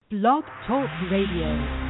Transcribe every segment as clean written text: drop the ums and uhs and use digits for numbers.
Blog Talk Radio.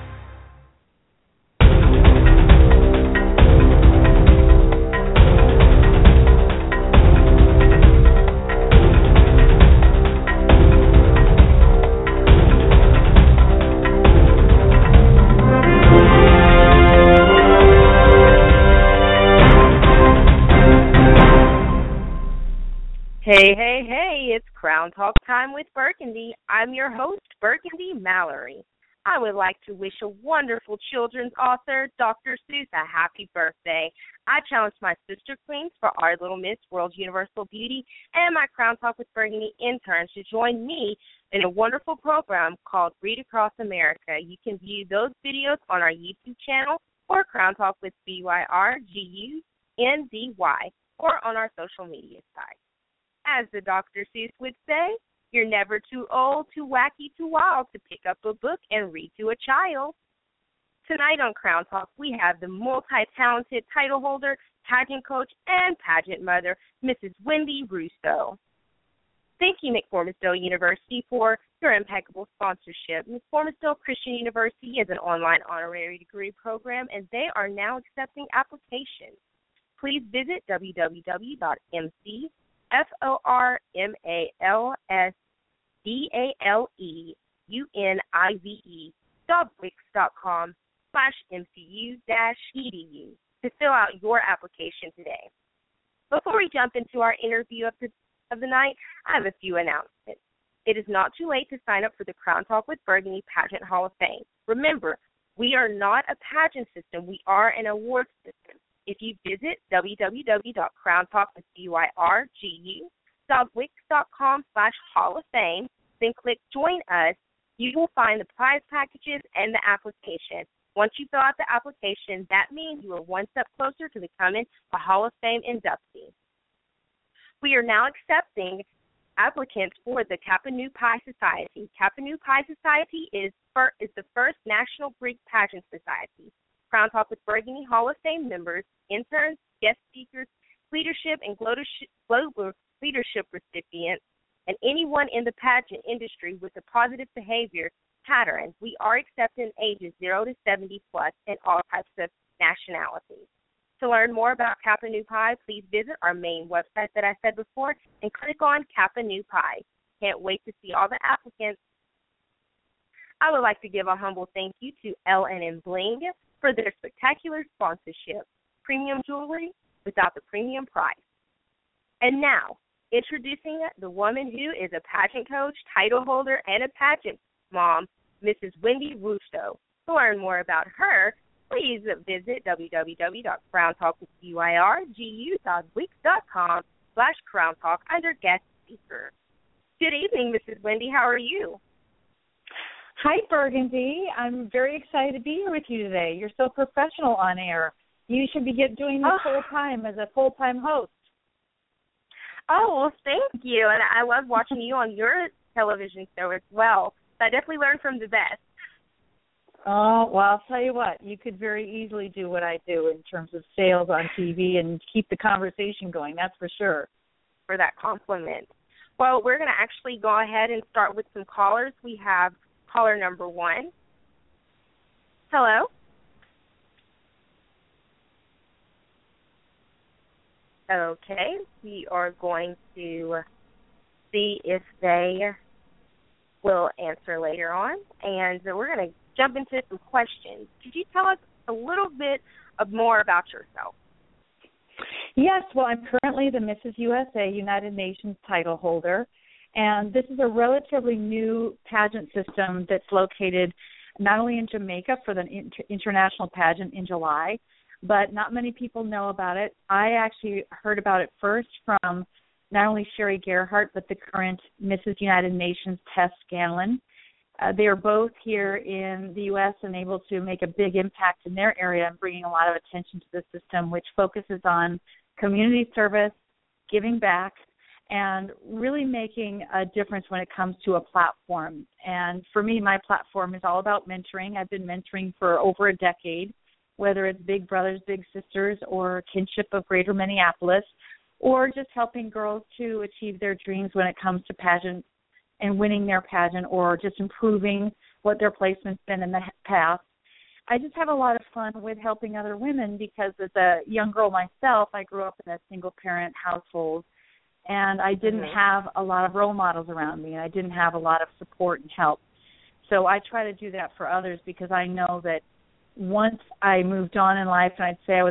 Hey, it's Crown Talk time with Burgundy. I'm your host, Burgundy Mallory. I would like to wish a wonderful children's author, Dr. Seuss, a happy birthday. I challenge my sister queens for Our Little Miss World Universal Beauty and my Crown Talk with Burgundy interns to join me in a wonderful program called Read Across America. You can view those videos on our YouTube channel or Crown Talk with BYRGUNDY or on our social media site. As the Dr. Seuss would say, you're never too old, too wacky, too wild to pick up a book and read to a child. Tonight on Crown Talk, we have the multi-talented title holder, pageant coach, and pageant mother, Mrs. Wendy Russo. Thank you, McCormick-Dale University, for your impeccable sponsorship. McCormick-Dale Christian University is an online honorary degree program, and they are now accepting applications. Please visit www.mcformalive.wix.com/mcu-edu to fill out your application today. Before we jump into our interview of the night, I have a few announcements. It is not too late to sign up for the Crown Talk with Burgundy Pageant Hall of Fame. Remember, we are not a pageant system. We are an award system. If you visit www.crowntalkwithbyrgu.wix.com/Hall of Fame, then click Join Us, you will find the prize packages and the application. Once you fill out the application, that means you are one step closer to becoming a Hall of Fame inductee. We are now accepting applicants for the Kappa Nu Pi Society. Kappa Nu Pi Society is the first National Greek Pageant Society. Crown Talk with Burgundy Hall of Fame members, interns, guest speakers, leadership, and global leadership recipients, and anyone in the pageant industry with a positive behavior pattern. We are accepting ages 0 to 70 plus and all types of nationalities. To learn more about Kappa Nu Pi, please visit our main website that I said before and click on Kappa Nu Pi. Can't wait to see all the applicants. I would like to give a humble thank you to L&M Bling for their spectacular sponsorship. Premium jewelry without the premium price. And now, introducing the woman who is a pageant coach, title holder, and a pageant mom, Mrs. Wendy Russo. To learn more about her, please visit www.crowntalkwithbyrgu.wix.com/crowntalk under guest speaker. Good evening, Mrs. Wendy. How are you? Hi, Burgundy. I'm very excited to be here with you today. You're so professional on air. You should be doing this full-time as a full-time host. Oh, well, thank you. And I love watching you on your television show as well. So I definitely learn from the best. Oh, well, I'll tell you what. You could very easily do what I do in terms of sales on TV and keep the conversation going, that's for sure. For that compliment. Well, we're going to actually go ahead and start with some callers. We have caller number 1. Hello? Okay, we are going to see if they will answer later on. And we're going to jump into some questions. Could you tell us a little bit more about yourself? Yes, well, I'm currently the Mrs. USA United Nations title holder. And this is a relatively new pageant system that's located not only in Jamaica for the international pageant in July, but not many people know about it. I actually heard about it first from not only Sherry Gerhardt, but the current Mrs. United Nations, Tess Scanlon. They are both here in the U.S. and able to make a big impact in their area and bringing a lot of attention to the system, which focuses on community service, giving back, and really making a difference when it comes to a platform. And for me, my platform is all about mentoring. I've been mentoring for over a decade, whether it's Big Brothers, Big Sisters, or Kinship of Greater Minneapolis, or just helping girls to achieve their dreams when it comes to pageant and winning their pageant or just improving what their placement's been in the past. I just have a lot of fun with helping other women because as a young girl myself, I grew up in a single-parent household, and I didn't have a lot of role models around me, and I didn't have a lot of support and help. So I try to do that for others because I know that once I moved on in life, and I'd say I was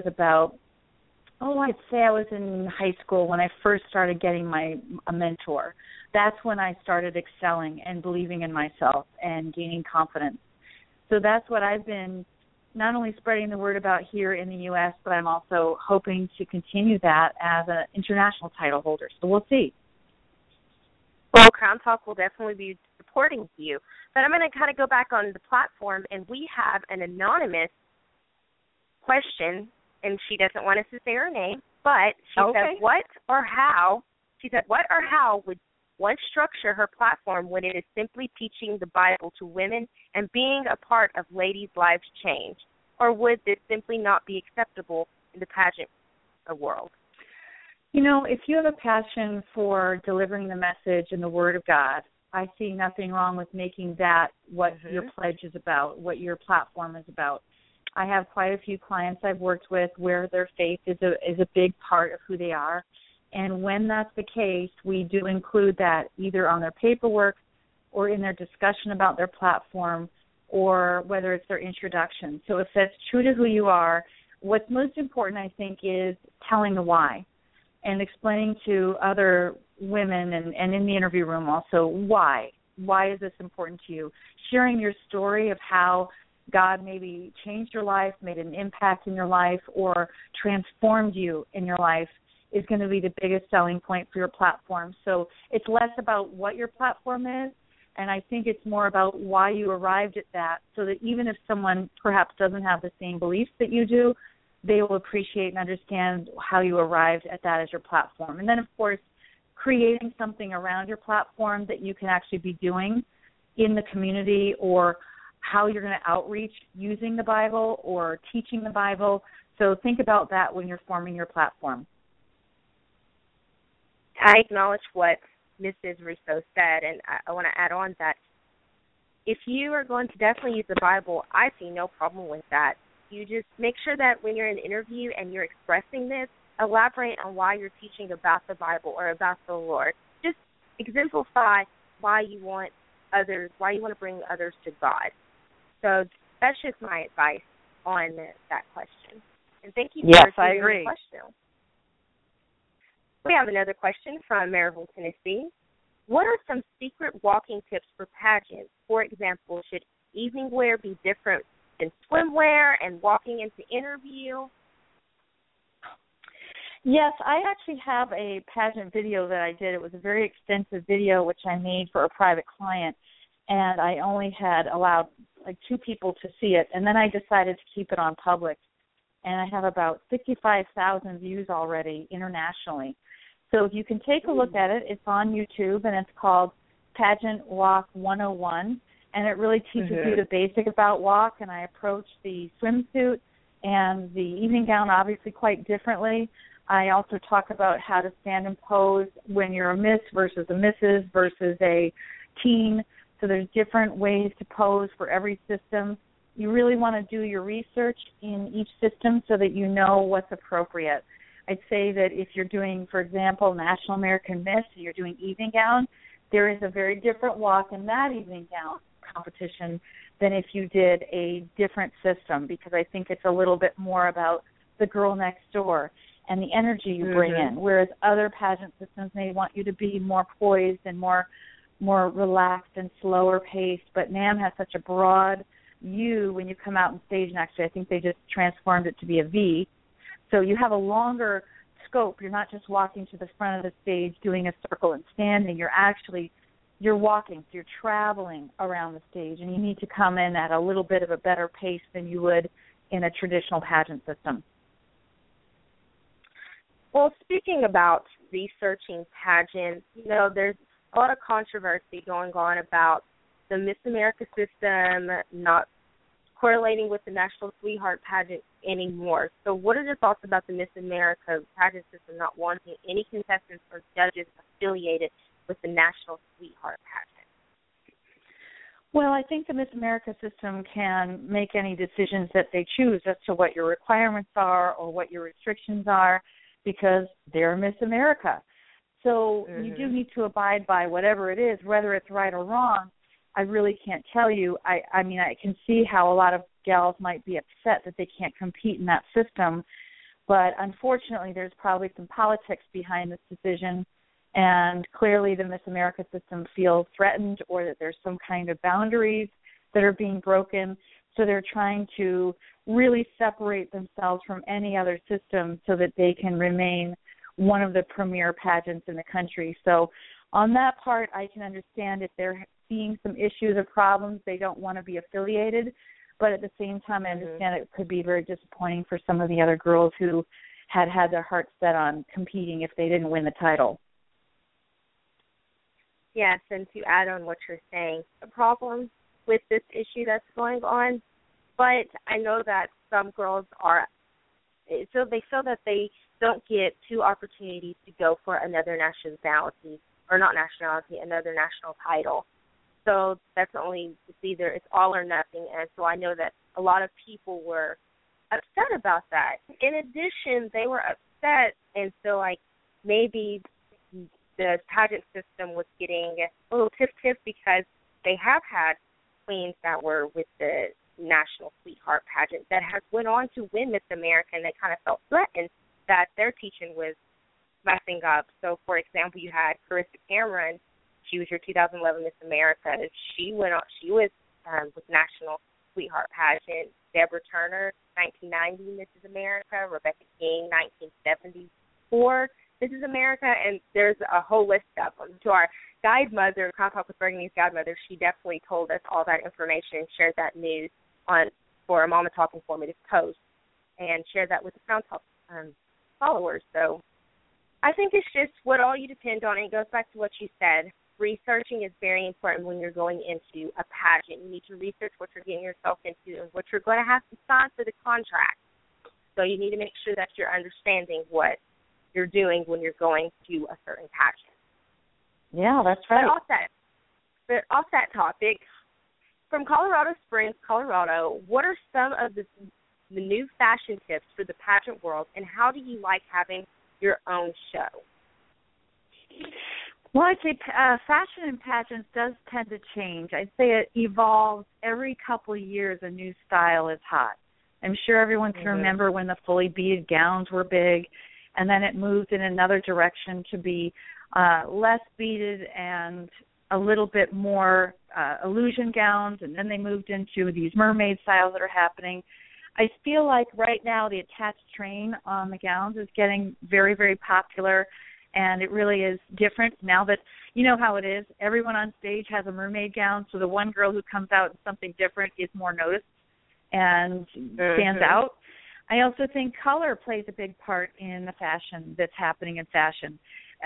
in high school when I first started getting a mentor. That's when I started excelling and believing in myself and gaining confidence. So that's what I've been not only spreading the word about here in the U.S., but I'm also hoping to continue that as an international title holder. So we'll see. Well, Crown Talk will definitely be supporting you. But I'm going to kind of go back on the platform, and we have an anonymous question, and she doesn't want us to say her name, but she says, what or how would one structure her platform when it is simply teaching the Bible to women and being a part of ladies' lives change? Or would this simply not be acceptable in the pageant world? You know, if you have a passion for delivering the message and the Word of God, I see nothing wrong with making that what your pledge is about, what your platform is about. I have quite a few clients I've worked with where their faith is a big part of who they are. And when that's the case, we do include that either on their paperwork or in their discussion about their platform or whether it's their introduction. So if that's true to who you are, what's most important, I think, is telling the why and explaining to other women and in the interview room also why. Why is this important to you? Sharing your story of how God maybe changed your life, made an impact in your life, or transformed you in your life is going to be the biggest selling point for your platform. So it's less about what your platform is, and I think it's more about why you arrived at that, so that even if someone perhaps doesn't have the same beliefs that you do, they will appreciate and understand how you arrived at that as your platform. And then, of course, creating something around your platform that you can actually be doing in the community, or how you're going to outreach using the Bible or teaching the Bible. So think about that when you're forming your platform. I acknowledge what Mrs. Russo said, and I want to add on that if you are going to definitely use the Bible, I see no problem with that. You just make sure that when you're in an interview and you're expressing this, elaborate on why you're teaching about the Bible or about the Lord. Just exemplify why you want to bring others to God. So that's just my advice on that question. And thank you for I agree. The question. We have another question from Maryville, Tennessee. What are some secret walking tips for pageants? For example, should evening wear be different than swimwear and walking into interview? Yes, I actually have a pageant video that I did. It was a very extensive video which I made for a private client, and I only had allowed like 2 people to see it, and then I decided to keep it on public. And I have about 65,000 views already internationally. So if you can take a look at it, it's on YouTube, and it's called Pageant Walk 101, and it really teaches you the basic about walk, and I approach the swimsuit and the evening gown obviously quite differently. I also talk about how to stand and pose when you're a miss versus a Mrs. versus a teen. So there's different ways to pose for every system. You really want to do your research in each system so that you know what's appropriate. I'd say that if you're doing, for example, National American Miss, and you're doing evening gown, there is a very different walk in that evening gown competition than if you did a different system, because I think it's a little bit more about the girl next door and the energy you bring in, whereas other pageant systems may want you to be more poised and more relaxed and slower paced. But NAMM has such a broad view when you come out on stage, and actually I think they just transformed it to be a V. So you have a longer scope. You're not just walking to the front of the stage doing a circle and standing. You're walking, so you're traveling around the stage, and you need to come in at a little bit of a better pace than you would in a traditional pageant system. Well, speaking about researching pageants, there's a lot of controversy going on about the Miss America system not correlating with the National Sweetheart pageant anymore. So what are your thoughts about the Miss America pageant system not wanting any contestants or judges affiliated with the National Sweetheart pageant? Well, I think the Miss America system can make any decisions that they choose as to what your requirements are or what your restrictions are, because they're Miss America. So you do need to abide by whatever it is, whether it's right or wrong. I really can't tell you. I mean, I can see how a lot of gals might be upset that they can't compete in that system, but unfortunately there's probably some politics behind this decision, and clearly the Miss America system feels threatened or that there's some kind of boundaries that are being broken, so they're trying to really separate themselves from any other system so that they can remain one of the premier pageants in the country. So on that part, I can understand if they're seeing some issues or problems, they don't want to be affiliated. But at the same time, I understand it could be very disappointing for some of the other girls who had their hearts set on competing if they didn't win the title. Yes, and to add on what you're saying, the problem with this issue that's going on, but I know that some girls so they feel that they don't get two opportunities to go for another nationality, or not nationality, another national title. So that's it's all or nothing. And so I know that a lot of people were upset about that. In addition, they were upset and feel like maybe the pageant system was getting a little tiff-tiff because they have had queens that were with the National Sweetheart pageant that has went on to win Miss America, and they kind of felt threatened that their teaching was messing up. So, for example, you had Carissa Cameron. She was your 2011 Miss America. She was with National Sweetheart pageant. Deborah Turner, 1990 Mrs. America. Rebecca King, 1974 Mrs. America. And there's a whole list of them. To our guide mother, Crown Talk with Burgundy's guide mother, she definitely told us all that information and shared that news for a Mama Talk Informative post and shared that with the Crown Talk followers. So I think it's just what all you depend on. And it goes back to what you said. Researching is very important when you're going into a pageant. You need to research what you're getting yourself into and what you're going to have to sign for the contract. So you need to make sure that you're understanding what you're doing when you're going to a certain pageant. Yeah, that's right. But off that topic, from Colorado Springs, Colorado, what are some of the new fashion tips for the pageant world, and how do you like having your own show? Well, I'd say fashion in pageants does tend to change. I'd say it evolves every couple of years. A new style is hot. I'm sure everyone can remember when the fully beaded gowns were big, and then it moved in another direction to be less beaded and a little bit more illusion gowns, and then they moved into these mermaid styles that are happening. I feel like right now the attached train on the gowns is getting very, very popular, and it really is different now that, you know how it is, everyone on stage has a mermaid gown, so the one girl who comes out in something different is more noticed and stands out. I also think color plays a big part in the fashion that's happening in fashion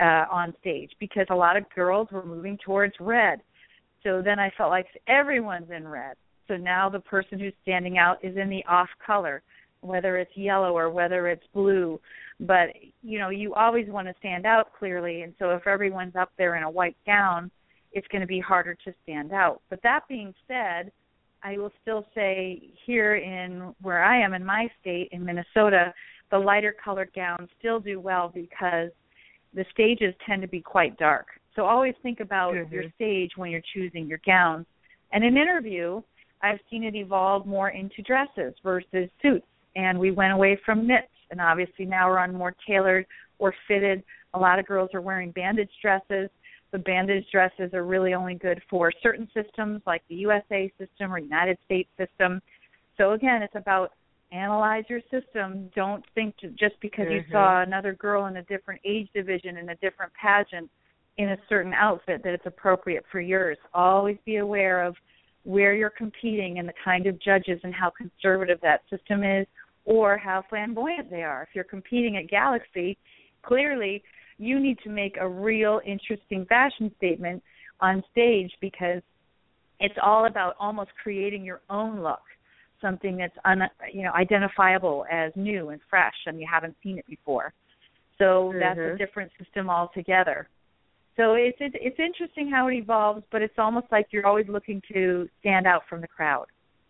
on stage, because a lot of girls were moving towards red. So then I felt like everyone's in red. So now the person who's standing out is in the off color, whether it's yellow or whether it's blue. But, you know, you always want to stand out clearly. And so if everyone's up there in a white gown, it's going to be harder to stand out. But that being said, I will still say here in where I am in my state, in Minnesota, the lighter colored gowns still do well because the stages tend to be quite dark. So always think about your stage when you're choosing your gowns. And in interview, I've seen it evolve more into dresses versus suits. And we went away from knits. And obviously now we're on more tailored or fitted. A lot of girls are wearing bandage dresses. The bandage dresses are really only good for certain systems like the USA system or United States system. So again, it's about analyze your system. Don't think just because you saw another girl in a different age division in a different pageant in a certain outfit that it's appropriate for yours. Always be aware of where you're competing and the kind of judges and how conservative that system is or how flamboyant they are. If you're competing at Galaxy, clearly you need to make a real interesting fashion statement on stage because it's all about almost creating your own look, something that's identifiable as new and fresh and you haven't seen it before. So that's a different system altogether. So it's interesting how it evolves, but it's almost like you're always looking to stand out from the crowd.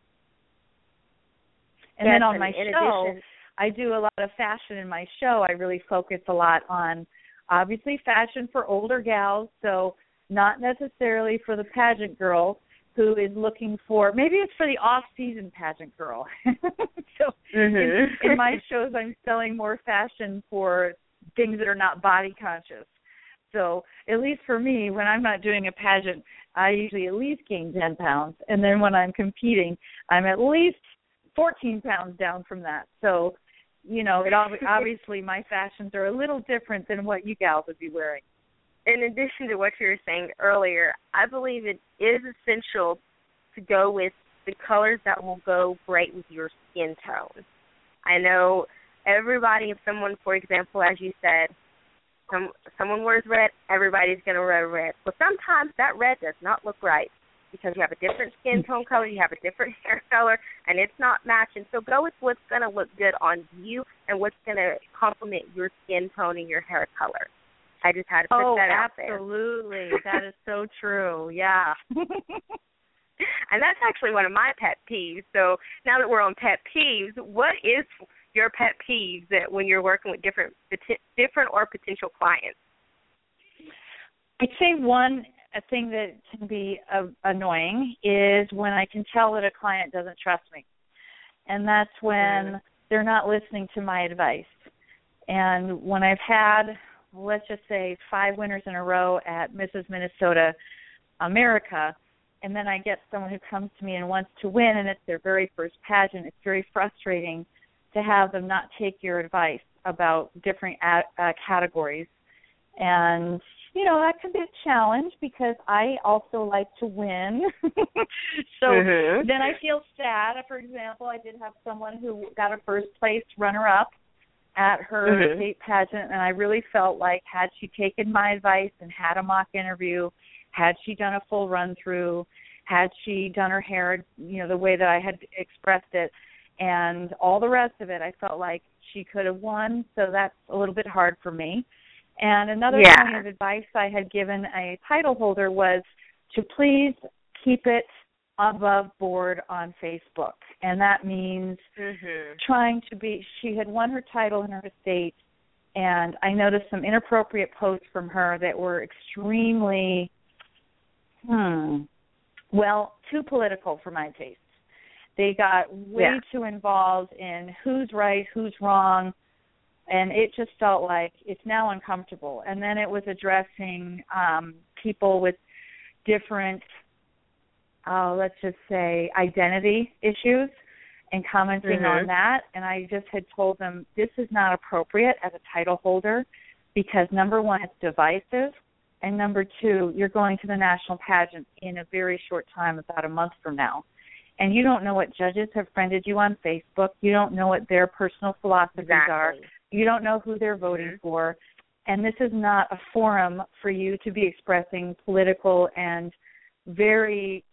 And yes, then on my show, addition, I do a lot of fashion in my show. I really focus a lot on, obviously, fashion for older gals, so not necessarily for the pageant girl who is looking for, maybe it's for the off-season pageant girl. So in my shows, I'm selling more fashion for things that are not body conscious. So at least for me, when I'm not doing a pageant, I usually at least gain 10 pounds. And then when I'm competing, I'm at least 14 pounds down from that. So, you know, it obviously my fashions are a little different than what you gals would be wearing. In addition to what you were saying earlier, I believe it is essential to go with the colors that will go great with your skin tone. I know everybody, if someone, for example, as you said, someone wears red, everybody's going to wear red. But sometimes that red does not look right because you have a different skin tone color, you have a different hair color, and it's not matching. So go with what's going to look good on you and what's going to complement your skin tone and your hair color. I just had to put that out there. Oh, absolutely. That is so true. Yeah. And that's actually one of my pet peeves. So now that we're on pet peeves, what is your pet peeves that when you're working with different or potential clients? I'd say one thing that can be annoying is when I can tell that a client doesn't trust me. And that's when they're not listening to my advice. And when I've had, let's just say, 5 winners in a row at Mrs. Minnesota America, and then I get someone who comes to me and wants to win, and it's their very first pageant, it's very frustrating to have them not take your advice about different categories. And, you know, that can be a challenge because I also like to win. So then I feel sad. For example, I did have someone who got a first place runner-up at her state pageant, and I really felt like had she taken my advice and had a mock interview, had she done a full run-through, had she done her hair, you know, the way that I had expressed it, and all the rest of it, I felt like she could have won, so that's a little bit hard for me. And another point of advice I had given a title holder was to please keep it above board on Facebook. And that means trying to be, she had won her title in her state, and I noticed some inappropriate posts from her that were extremely, too political for my taste. They got way too involved in who's right, who's wrong, and it just felt like it's now uncomfortable. And then it was addressing people with different, let's just say, identity issues and commenting on that. And I just had told them this is not appropriate as a title holder because, number one, it's divisive, and number two, you're going to the national pageant in a very short time, about a month from now. And you don't know what judges have friended you on Facebook. You don't know what their personal philosophies are. You don't know who they're voting for. And this is not a forum for you to be expressing political and very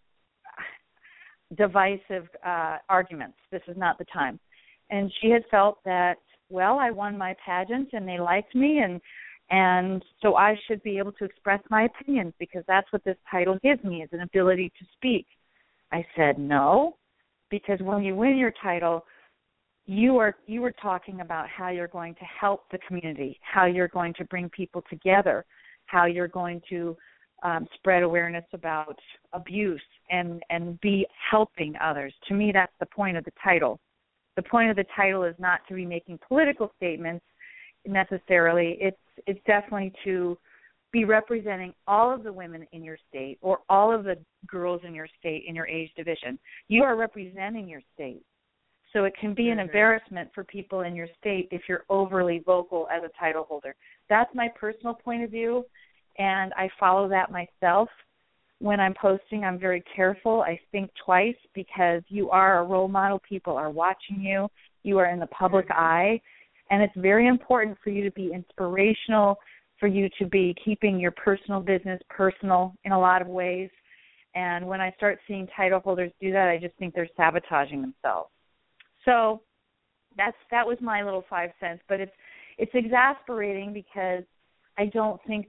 divisive arguments. This is not the time. And she had felt that, well, I won my pageant and they liked me, and so I should be able to express my opinions because that's what this title gives me, is an ability to speak. I said no, because when you win your title, you were talking about how you're going to help the community, how you're going to bring people together, how you're going to spread awareness about abuse and be helping others. To me, that's the point of the title. The point of the title is not to be making political statements necessarily. It's definitely to be representing all of the women in your state or all of the girls in your state in your age division. You are representing your state. So it can be an embarrassment for people in your state if you're overly vocal as a title holder. That's my personal point of view, and I follow that myself. When I'm posting, I'm very careful. I think twice because you are a role model. People are watching you. You are in the public eye, and it's very important for you to be inspirational, for you to be keeping your personal business personal in a lot of ways. And when I start seeing title holders do that, I just think they're sabotaging themselves. So that was my little 5 cents. But it's exasperating because I don't think that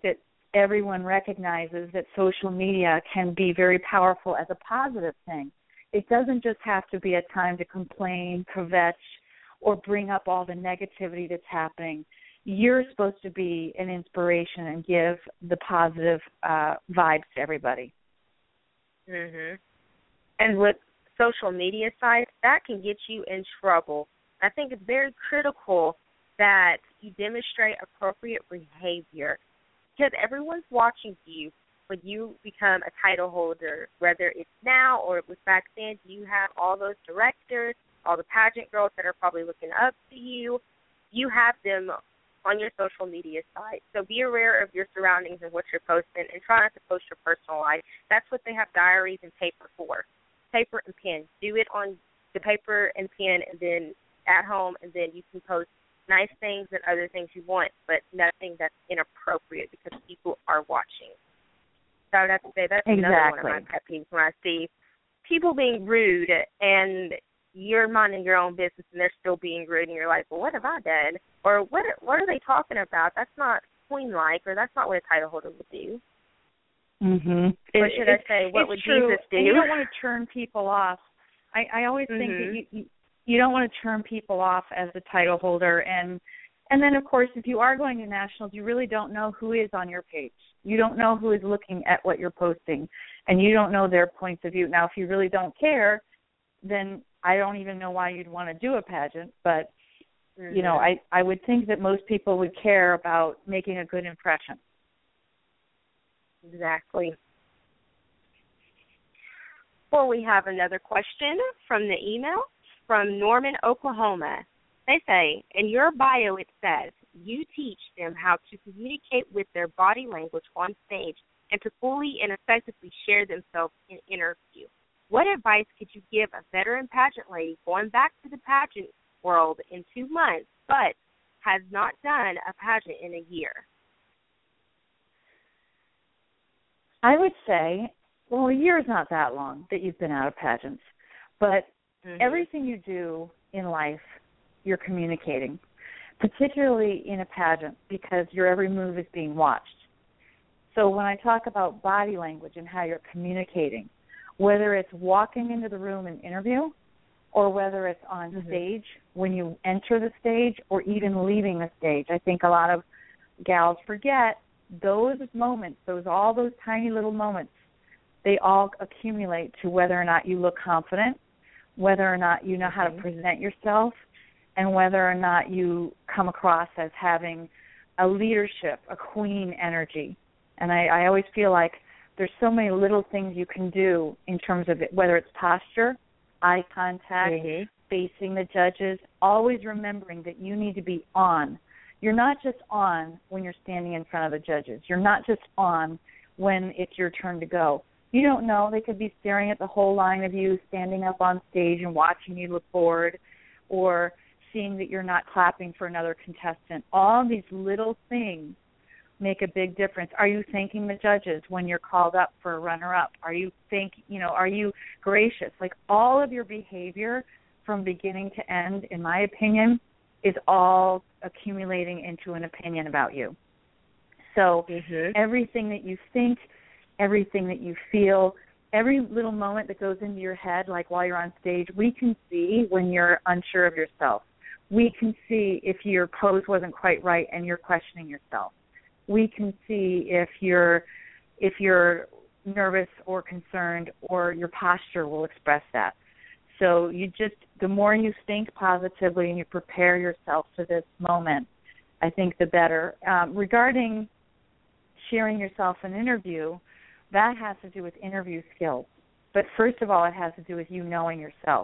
everyone recognizes that social media can be very powerful as a positive thing. It doesn't just have to be a time to complain, kvetch, or bring up all the negativity that's happening. You're supposed to be an inspiration and give the positive vibes to everybody. Mhm. And with social media sites, that can get you in trouble. I think it's very critical that you demonstrate appropriate behavior because everyone's watching you when you become a title holder, whether it's now or it was back then. You have all those directors, all the pageant girls that are probably looking up to you. You have them on your social media site. So be aware of your surroundings and what you're posting, and try not to post your personal life. That's what they have diaries and paper for, paper and pen. Do it on the paper and pen, and then at home, and then you can post nice things and other things you want, but nothing that's inappropriate because people are watching. So I would have to say that's another one of my pet peeves when I see people being rude and you're minding your own business and they're still being rude, and you're like, well, what have I done? Or what are they talking about? That's not queen-like, or that's not what a title holder would do. Mhm. Or should I say, what would true. Jesus do? And you don't want to turn people off. I always think that you don't want to turn people off as a title holder. And then, of course, if you are going to nationals, you really don't know who is on your page. You don't know who is looking at what you're posting, and you don't know their points of view. Now, if you really don't care, then I don't even know why you'd want to do a pageant. But, you know, I would think that most people would care about making a good impression. Exactly. Well, we have another question from the email from Norman, Oklahoma. They say, in your bio it says, you teach them how to communicate with their body language on stage and to fully and effectively share themselves in interview. What advice could you give a veteran pageant lady going back to the pageant world in 2 months, but has not done a pageant in a year? I would say, well, a year is not that long that you've been out of pageants, but everything you do in life, you're communicating, particularly in a pageant, because your every move is being watched. So when I talk about body language and how you're communicating, whether it's walking into the room and interview, or whether it's on stage when you enter the stage, or even leaving the stage, I think a lot of gals forget those moments, all those tiny little moments, they all accumulate to whether or not you look confident, whether or not you know how to present yourself, and whether or not you come across as having a leadership, a queen energy. And I always feel like there's so many little things you can do in terms of it, whether it's posture, eye contact, facing the judges, always remembering that you need to be on. You're not just on when you're standing in front of the judges. You're not just on when it's your turn to go. You don't know. They could be staring at the whole line of you standing up on stage and watching you look bored, or seeing that you're not clapping for another contestant. All these little things make a big difference. Are you thanking the judges when you're called up for a runner-up? Are you are you gracious? Like, all of your behavior from beginning to end, in my opinion, is all accumulating into an opinion about you. So everything that you think, everything that you feel, every little moment that goes into your head, like while you're on stage, we can see when you're unsure of yourself. We can see if your pose wasn't quite right and you're questioning yourself. We can see if you're nervous or concerned, or your posture will express that. So the more you think positively and you prepare yourself for this moment, I think the better. Regarding sharing yourself in an interview, that has to do with interview skills. But first of all, it has to do with you knowing yourself.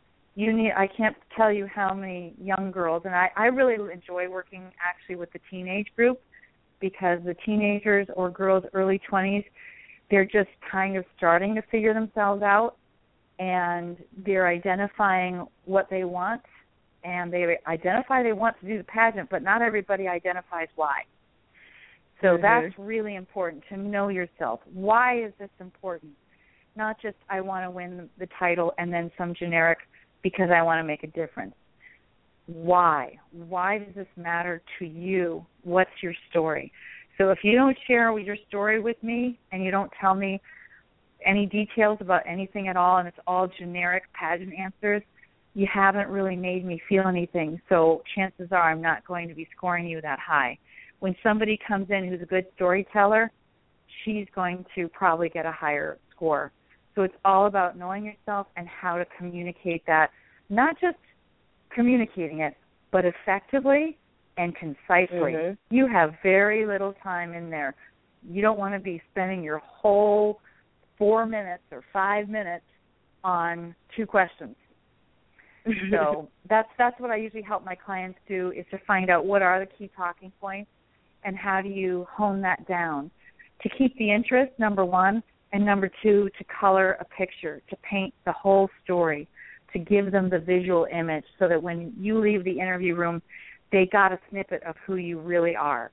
I can't tell you how many young girls, and I really enjoy working actually with the teenage group, because the teenagers or girls early 20s, they're just kind of starting to figure themselves out, and they're identifying what they want, and they identify they want to do the pageant, but not everybody identifies why. So that's really important, to know yourself. Why is this important? Not just I want to win the title and then some generic because I want to make a difference. Why? Why does this matter to you? What's your story? So if you don't share your story with me and you don't tell me any details about anything at all and it's all generic pageant answers, you haven't really made me feel anything. So chances are I'm not going to be scoring you that high. When somebody comes in who's a good storyteller, she's going to probably get a higher score. So it's all about knowing yourself and how to communicate that, not just communicating it, but effectively and concisely. Mm-hmm. You have very little time in there. You don't want to be spending your whole 4 minutes or 5 minutes on 2 questions. So that's what I usually help my clients do, is to find out what are the key talking points and how do you hone that down to keep the interest, number one, and number two, to color a picture, to paint the whole story, to give them the visual image so that when you leave the interview room, they got a snippet of who you really are.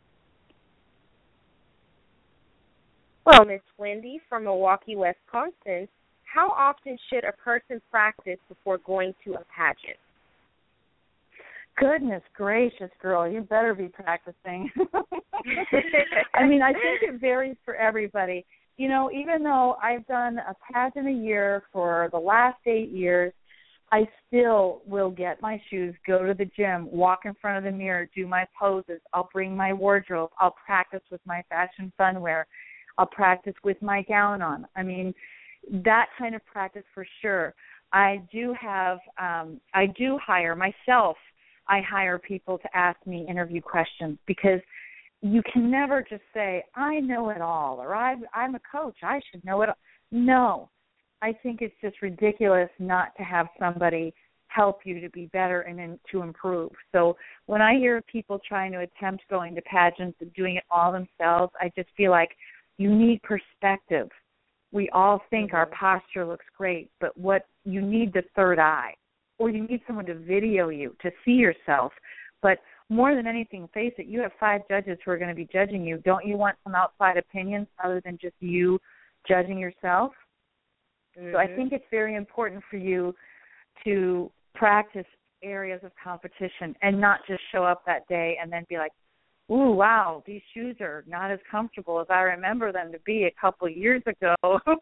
Well, Miss Wendy from Milwaukee, Wisconsin, how often should a person practice before going to a pageant? Goodness gracious, girl, you better be practicing. I mean, I think it varies for everybody. You know, even though I've done a pageant a year for the last 8 years, I still will get my shoes, go to the gym, walk in front of the mirror, do my poses. I'll bring my wardrobe. I'll practice with my fashion fun wear. I'll practice with my gown on. I mean, that kind of practice for sure. I do hire myself. I hire people to ask me interview questions because you can never just say, I know it all, or I'm a coach, I should know it all. No, I think it's just ridiculous not to have somebody help you to be better and to improve. So when I hear people trying to attempt going to pageants and doing it all themselves, I just feel like you need perspective. We all think our posture looks great, but what you need the third eye, or you need someone to video you to see yourself. But more than anything, face it, you have 5 judges who are going to be judging you. Don't you want some outside opinions other than just you judging yourself? Mm-hmm. So I think it's very important for you to practice areas of competition and not just show up that day and then be like, ooh, wow, these shoes are not as comfortable as I remember them to be a couple of years ago.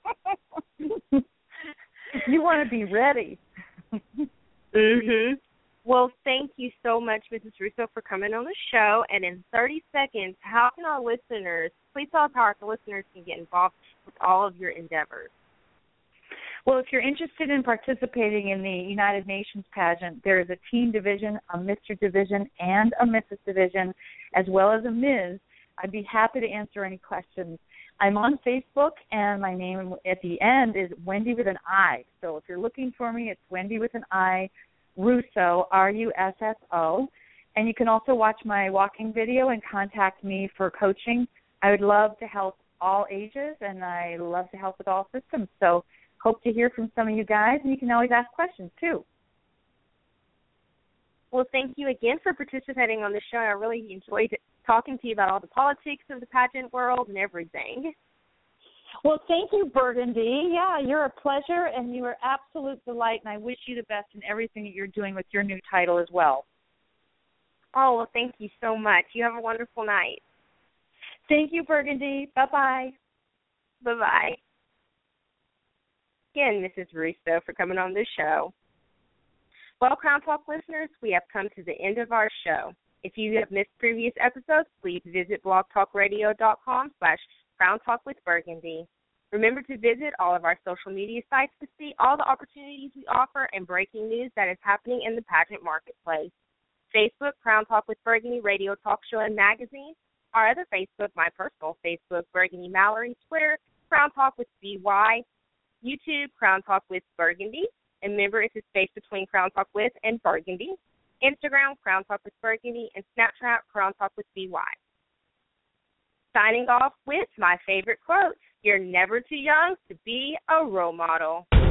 You want to be ready. Mm-hmm. Well, thank you so much, Mrs. Russo, for coming on the show. And in 30 seconds, how can our listeners, please tell us how our listeners can get involved with all of your endeavors? Well, if you're interested in participating in the United Nations pageant, there is a teen division, a Mr. division, and a Mrs. division, as well as a Ms. I'd be happy to answer any questions. I'm on Facebook, and my name at the end is Wendy with an I. So if you're looking for me, it's Wendy with an I, Russo, Russo. And you can also watch my walking video and contact me for coaching. I would love to help all ages, and I love to help with all systems. So hope to hear from some of you guys, and you can always ask questions, too. Well, thank you again for participating on the show. I really enjoyed talking to you about all the politics of the pageant world and everything. Well, thank you, Burgundy. Yeah, you're a pleasure, and you are absolute delight, and I wish you the best in everything that you're doing with your new title as well. Oh, well, thank you so much. You have a wonderful night. Thank you, Burgundy. Bye-bye. Bye-bye. Again, Mrs. Russo, for coming on the show. Well, Crown Talk listeners, we have come to the end of our show. If you have missed previous episodes, please visit blogtalkradio.com/Crown Talk with Burgundy. Remember to visit all of our social media sites to see all the opportunities we offer and breaking news that is happening in the pageant marketplace. Facebook, Crown Talk with Burgundy, radio talk show, and magazine. Our other Facebook, my personal Facebook, Burgundy Mallory. Twitter, Crown Talk with BY. YouTube, Crown Talk with Burgundy. And remember, it's a space between Crown Talk with and Burgundy. Instagram, Crown Talk with Burgundy. And Snapchat, Crown Talk with BY. Signing off with my favorite quote, you're never too young to be a role model.